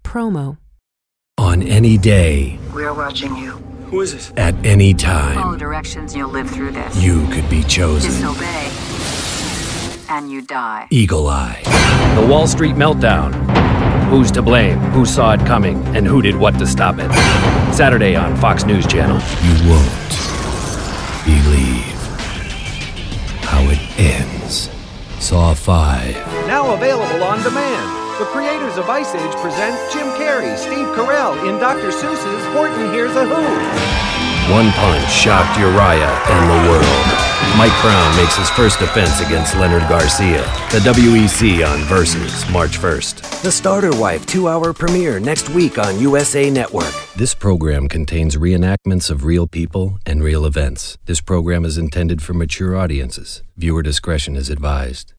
promo. On any day. We're watching you. Who is this? At any time. Follow directions, you'll live through this. You could be chosen. Disobey, and you die. Eagle Eye. The Wall Street Meltdown. Who's to blame? Who saw it coming? And who did what to stop it? Saturday on Fox News Channel. You won't believe how it ends. Saw 5. Now available on demand. The creators of Ice Age present Jim Carrey, Steve Carell in Dr. Seuss's Horton Hears a Who. One punch shocked Uriah and the world. Mike Brown makes his first defense against Leonard Garcia. The WEC on Versus, March 1st. The Starter Wife 2-hour premiere next week on USA Network. This program contains reenactments of real people and real events. This program is intended for mature audiences. Viewer discretion is advised.